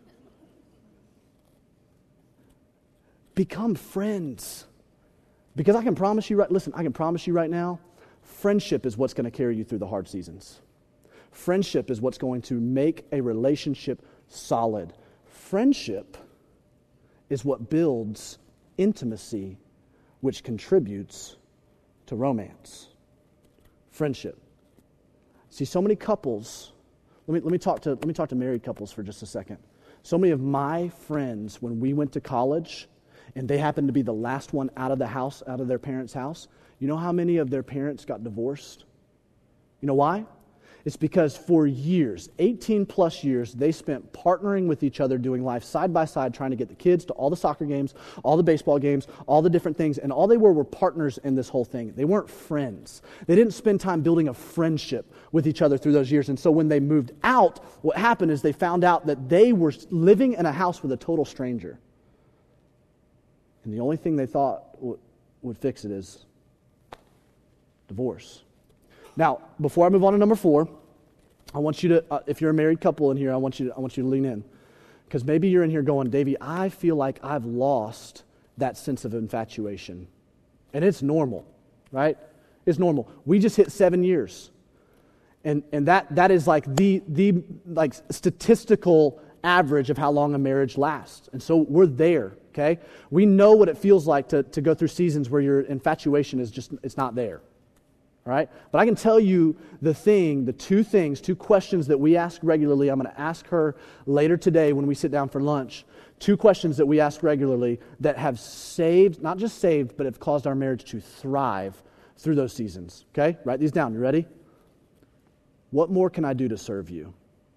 Become friends. Because I can promise you right now, friendship is what's going to carry you through the hard seasons. Friendship is what's going to make a relationship solid. Friendship is what builds intimacy, which contributes to romance. Friendship. See, so many couples, let me talk to married couples for just a second. So many of my friends, when we went to college, and they happened to be the last one out of the house, out of their parents' house, you know how many of their parents got divorced? You know why? It's because for years, 18 plus years, they spent partnering with each other, doing life side by side, trying to get the kids to all the soccer games, all the baseball games, all the different things, and all they were partners in this whole thing. They weren't friends. They didn't spend time building a friendship with each other through those years, and so when they moved out, what happened is they found out that they were living in a house with a total stranger. And the only thing they thought would fix it is divorce. Now, before I move on to number 4, I want you to, if you're a married couple in here, I want you to lean in. Because maybe you're in here going, Davey, I feel like I've lost that sense of infatuation. And it's normal, right? It's normal. We just hit 7 years. And that is like the like statistical average of how long a marriage lasts. And so we're there, okay? We know what it feels like to go through seasons where your infatuation is just, it's not there. All right? But I can tell you two questions that we ask regularly. I'm going to ask her later today when we sit down for lunch. 2 questions that we ask regularly that have saved, not just saved, but have caused our marriage to thrive through those seasons. Okay? Write these down. You ready? What more can I do to serve you?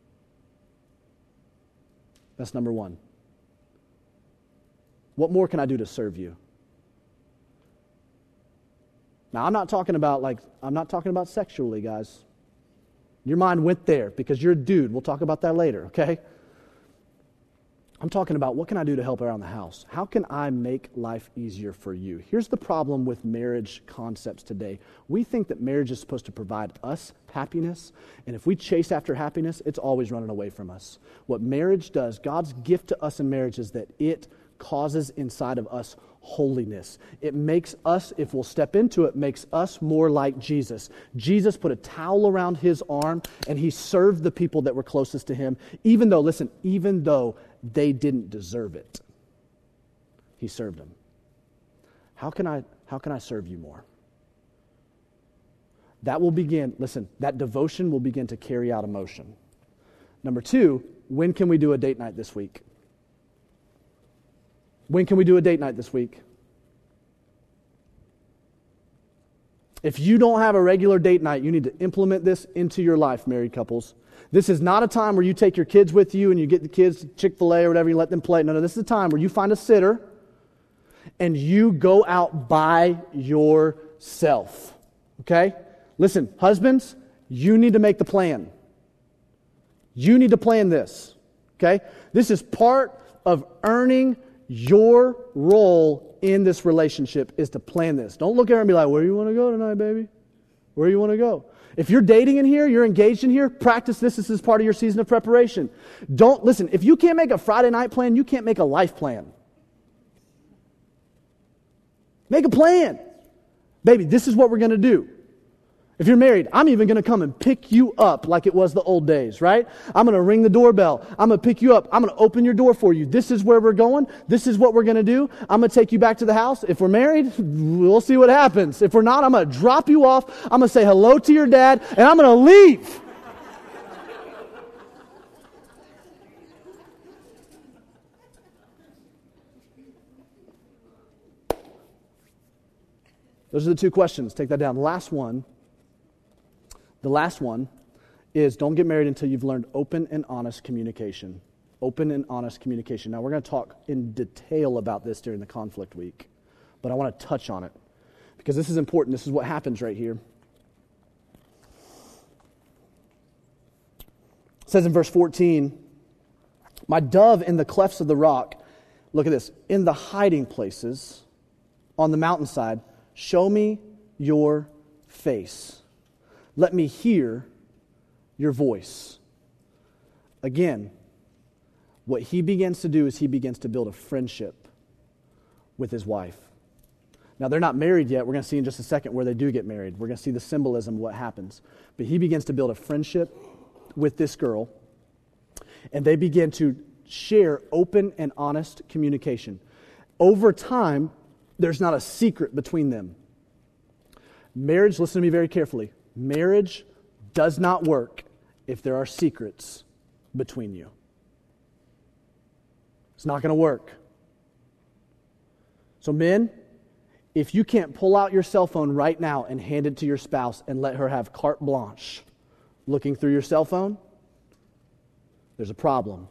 That's number 1. What more can I do to serve you? Now, I'm not talking about sexually, guys. Your mind went there because you're a dude. We'll talk about that later, okay? I'm talking about what can I do to help around the house? How can I make life easier for you? Here's the problem with marriage concepts today. We think that marriage is supposed to provide us happiness, and if we chase after happiness, it's always running away from us. What marriage does, God's gift to us in marriage is that it causes inside of us holiness. It makes us, if we'll step into it, makes us more like Jesus. Jesus put a towel around his arm and he served the people that were closest to him, even though they didn't deserve it. He served them. How can I serve you more? That will begin, that devotion will begin to carry out emotion. Number 2, when can we do a date night this week? When can we do a date night this week? If you don't have a regular date night, you need to implement this into your life, married couples. This is not a time where you take your kids with you and you get the kids Chick-fil-A or whatever, you let them play. No, this is a time where you find a sitter and you go out by yourself. Okay? Listen, husbands, you need to make the plan. You need to plan this. Okay? This is part of earning your role in this relationship is to plan this. Don't look at her and be like, where do you want to go tonight, baby? Where do you want to go? If you're dating in here, you're engaged in here, practice this. This is part of your season of preparation. Listen, if you can't make a Friday night plan, you can't make a life plan. Make a plan. Baby, this is what we're going to do. If you're married, I'm even going to come and pick you up like it was the old days, right? I'm going to ring the doorbell. I'm going to pick you up. I'm going to open your door for you. This is where we're going. This is what we're going to do. I'm going to take you back to the house. If we're married, we'll see what happens. If we're not, I'm going to drop you off. I'm going to say hello to your dad, and I'm going to leave. Those are the 2 questions. Take that down. The last one is don't get married until you've learned open and honest communication. Open and honest communication. Now, we're going to talk in detail about this during the conflict week, but I want to touch on it because this is important. This is what happens right here. It says in verse 14, my dove in the clefts of the rock, look at this, in the hiding places on the mountainside, show me your face. Let me hear your voice. Again, what he begins to do is he begins to build a friendship with his wife. Now, they're not married yet. We're going to see in just a second where they do get married. We're going to see the symbolism of what happens. But he begins to build a friendship with this girl, and they begin to share open and honest communication. Over time, there's not a secret between them. Marriage, listen to me very carefully. Marriage does not work if there are secrets between you. It's not going to work. So men, if you can't pull out your cell phone right now and hand it to your spouse and let her have carte blanche looking through your cell phone, there's a problem.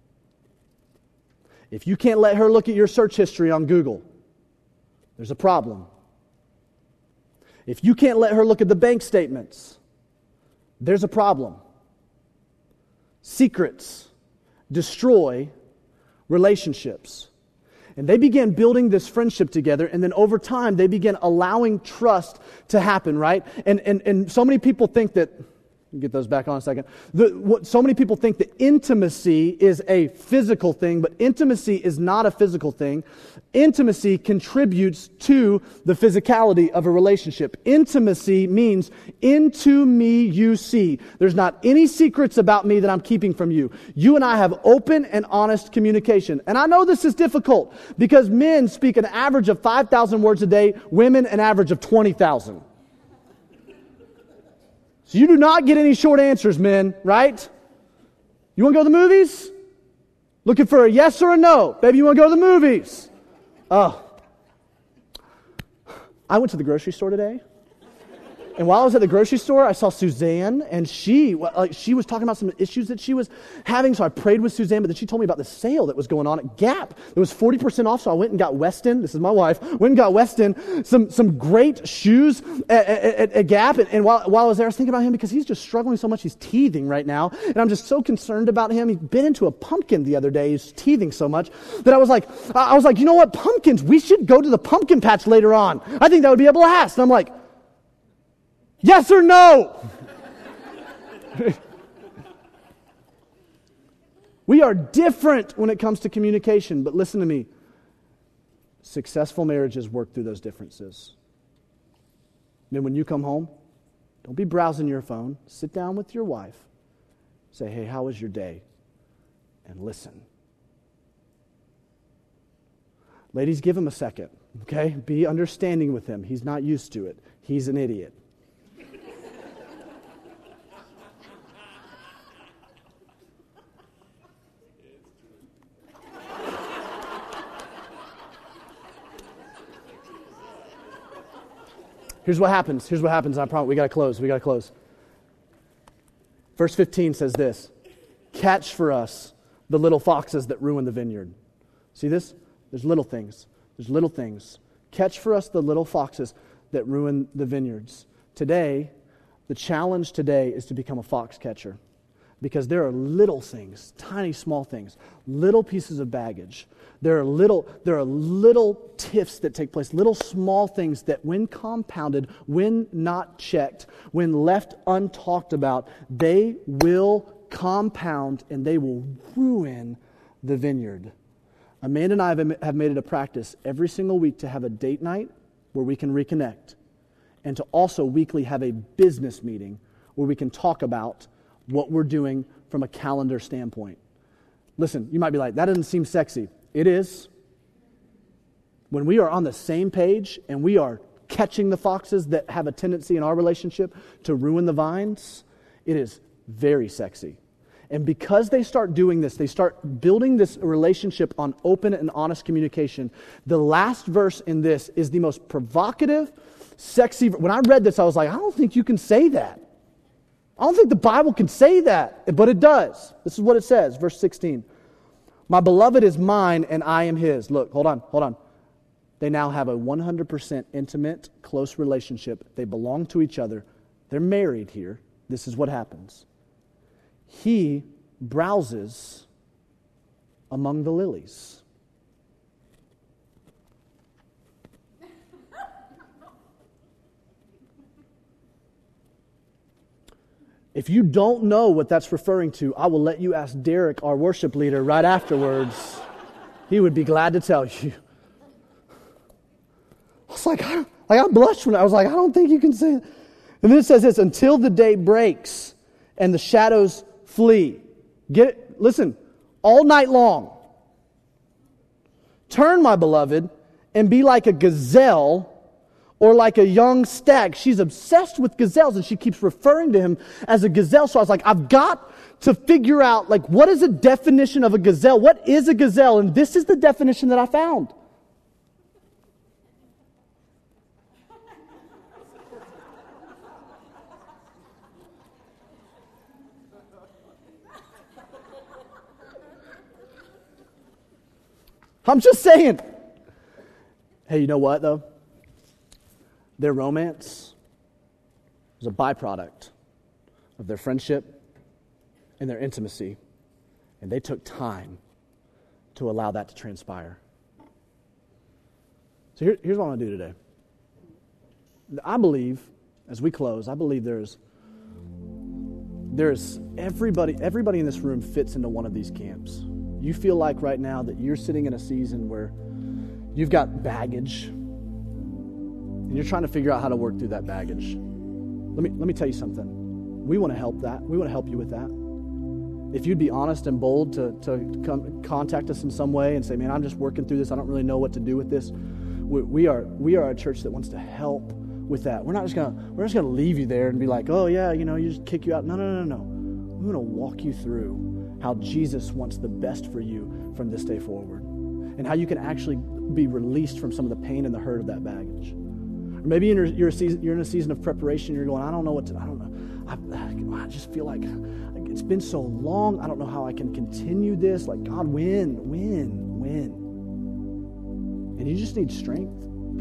If you can't let her look at your search history on Google, there's a problem. If you can't let her look at the bank statements, there's a problem. Secrets destroy relationships. And they began building this friendship together, and then over time, they began allowing trust to happen, right? And so many people think that, get those back on a second. So many people think that intimacy is a physical thing, but intimacy is not a physical thing. Intimacy contributes to the physicality of a relationship. Intimacy means into me you see. There's not any secrets about me that I'm keeping from you. You and I have open and honest communication. And I know this is difficult because men speak an average of 5,000 words a day, women an average of 20,000. So you do not get any short answers, men, right? You want to go to the movies? Looking for a yes or a no. Baby, you want to go to the movies? Oh. I went to the grocery store today. And while I was at the grocery store, I saw Suzanne, and she was talking about some issues that she was having, so I prayed with Suzanne, but then she told me about the sale that was going on at Gap. It was 40% off, so I went and got Weston, this is my wife, went and got Weston some great shoes at Gap, and while I was there, I was thinking about him because he's just struggling so much. He's teething right now, and I'm just so concerned about him. He bit into a pumpkin the other day. He's teething so much that I was like, you know what, pumpkins, we should go to the pumpkin patch later on. I think that would be a blast. And I'm like, yes or no? We are different when it comes to communication, but listen to me. Successful marriages work through those differences. Then when you come home, don't be browsing your phone. Sit down with your wife. Say, hey, how was your day? And listen. Ladies, give him a second, okay? Be understanding with him. He's not used to it. He's an idiot. Here's what happens. I promise. We got to close. Verse 15 says this. Catch for us the little foxes that ruin the vineyard. See this? There's little things. Catch for us the little foxes that ruin the vineyards. Today, the challenge today is to become a fox catcher. Because there are little things, tiny small things, little pieces of baggage. There are little tiffs that take place, little small things that when compounded, when not checked, when left untalked about, they will compound and they will ruin the vineyard. Amanda and I have made it a practice every single week to have a date night where we can reconnect and to also weekly have a business meeting where we can talk about what we're doing from a calendar standpoint. Listen, you might be like, that doesn't seem sexy. It is. When we are on the same page and we are catching the foxes that have a tendency in our relationship to ruin the vines, it is very sexy. And because they start doing this, they start building this relationship on open and honest communication. The last verse in this is the most provocative, sexy. When I read this, I was like, I don't think you can say that. I don't think the Bible can say that, but it does. This is what it says, verse 16. My beloved is mine and I am his. Look, hold on. They now have a 100% intimate, close relationship. They belong to each other. They're married here. This is what happens. He browses among the lilies. If you don't know what that's referring to, I will let you ask Derek, our worship leader, right afterwards. He would be glad to tell you. I was like, I blushed when I was like, I don't think you can say that. And then it says this, until the day breaks and the shadows flee. Get it? Listen, all night long. Turn, my beloved, and be like a gazelle or like a young stag. She's obsessed with gazelles, and she keeps referring to him as a gazelle. So I was like, I've got to figure out, like, what is a definition of a gazelle? What is a gazelle? And this is the definition that I found. I'm just saying. Hey, you know what, though? Their romance was a byproduct of their friendship and their intimacy, and they took time to allow that to transpire. So here's what I want to do today. I believe, as we close, I believe there's everybody in this room fits into one of these camps. You feel like right now that you're sitting in a season where you've got baggage, and you're trying to figure out how to work through that baggage. Let me tell you something. We want to help that. We want to help you with that. If you'd be honest and bold to come contact us in some way and say, man, I'm just working through this. I don't really know what to do with this. We are a church that wants to help with that. We're just gonna leave you there and be like, oh yeah, you just kick you out. No. We want to walk you through how Jesus wants the best for you from this day forward, and how you can actually be released from some of the pain and the hurt of that baggage. maybe you're in a season of preparation. You're going, I don't know. I just feel like it's been so long. I don't know how I can continue this. Like, God, when? And you just need strength.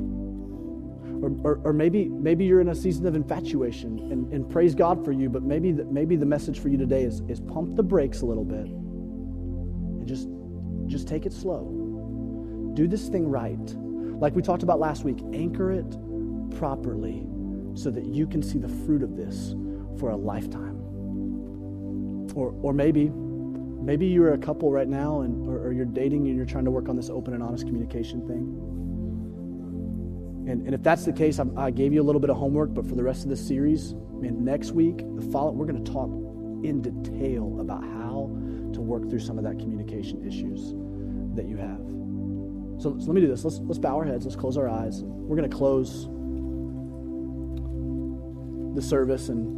Or maybe you're in a season of infatuation, and praise God for you, but maybe the message for you today is pump the brakes a little bit and just take it slow. Do this thing right. Like we talked about last week, anchor it properly so that you can see the fruit of this for a lifetime. Or maybe you're a couple right now or you're dating and you're trying to work on this open and honest communication thing. And if that's the case, I gave you a little bit of homework, but for the rest of this series, next week, we're going to talk in detail about how to work through some of that communication issues that you have. So let me do this. Let's bow our heads. Let's close our eyes. We're going to close the service. And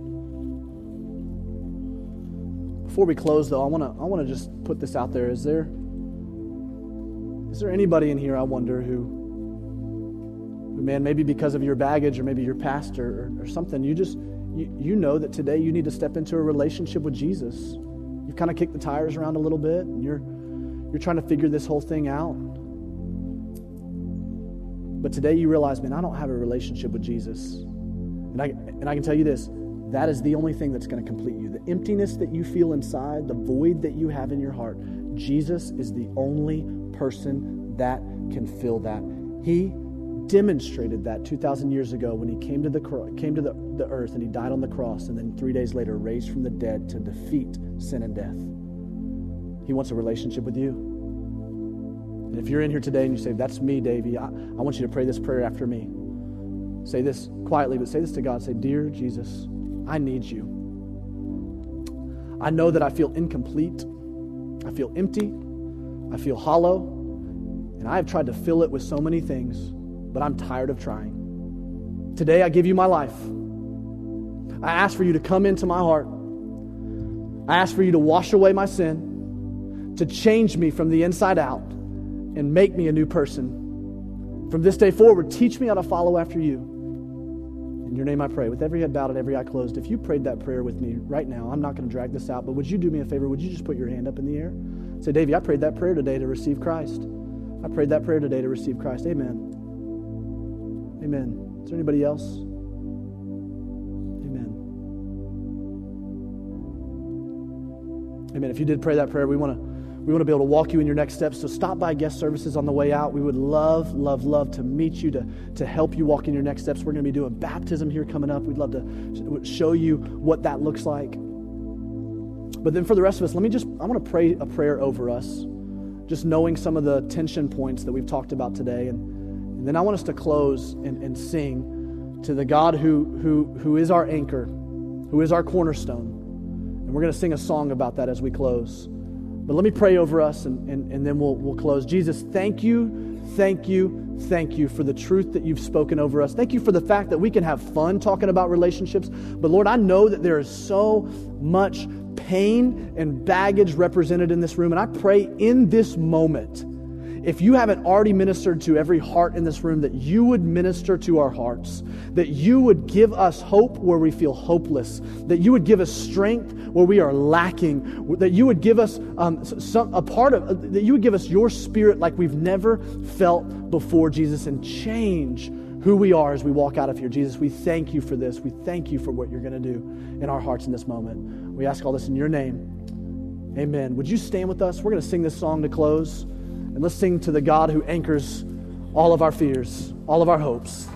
before we close, though, I want to just put this out there. Is there anybody in here, I wonder, who maybe because of your baggage or maybe your pastor or something, you know that today you need to step into a relationship with Jesus. You've kind of kicked the tires around a little bit, and you're trying to figure this whole thing out. But today you realize, I don't have a relationship with Jesus. And I can tell you this, that is the only thing that's going to complete you. The emptiness that you feel inside, the void that you have in your heart, Jesus is the only person that can fill that. He demonstrated that 2,000 years ago when he came to the earth and he died on the cross, and then 3 days later raised from the dead to defeat sin and death. He wants a relationship with you. And if you're in here today and you say, that's me, Davey, I want you to pray this prayer after me. Say this quietly, but say this to God. Say, dear Jesus, I need you. I know that I feel incomplete. I feel empty. I feel hollow. And I have tried to fill it with so many things, but I'm tired of trying. Today, I give you my life. I ask for you to come into my heart. I ask for you to wash away my sin, to change me from the inside out, and make me a new person. From this day forward, teach me how to follow after you. In your name I pray, with every head bowed and every eye closed. If you prayed that prayer with me right now, I'm not going to drag this out, but would you do me a favor? Would you just put your hand up in the air? Say, Davey, I prayed that prayer today to receive Christ. I prayed that prayer today to receive Christ. Amen. Amen. Is there anybody else? Amen. Amen. If you did pray that prayer, we want to be able to walk you in your next steps. So stop by guest services on the way out. We would love to meet you, to help you walk in your next steps. We're going to be doing baptism here coming up. We'd love to show you what that looks like. But then for the rest of us, I want to pray a prayer over us, just knowing some of the tension points that we've talked about today. And then I want us to close and sing to the God who is our anchor, who is our cornerstone. And we're going to sing a song about that as we close. But let me pray over us, and then we'll close. Jesus, thank you for the truth that you've spoken over us. Thank you for the fact that we can have fun talking about relationships. But Lord, I know that there is so much pain and baggage represented in this room. And I pray in this moment, if you haven't already ministered to every heart in this room, that you would minister to our hearts, that you would give us hope where we feel hopeless, that you would give us strength where we are lacking, that you would give us that you would give us your spirit like we've never felt before, Jesus, and change who we are as we walk out of here. Jesus, we thank you for this. We thank you for what you're going to do in our hearts in this moment. We ask all this in your name. Amen. Would you stand with us? We're going to sing this song to close. And let's sing to the God who anchors all of our fears, all of our hopes.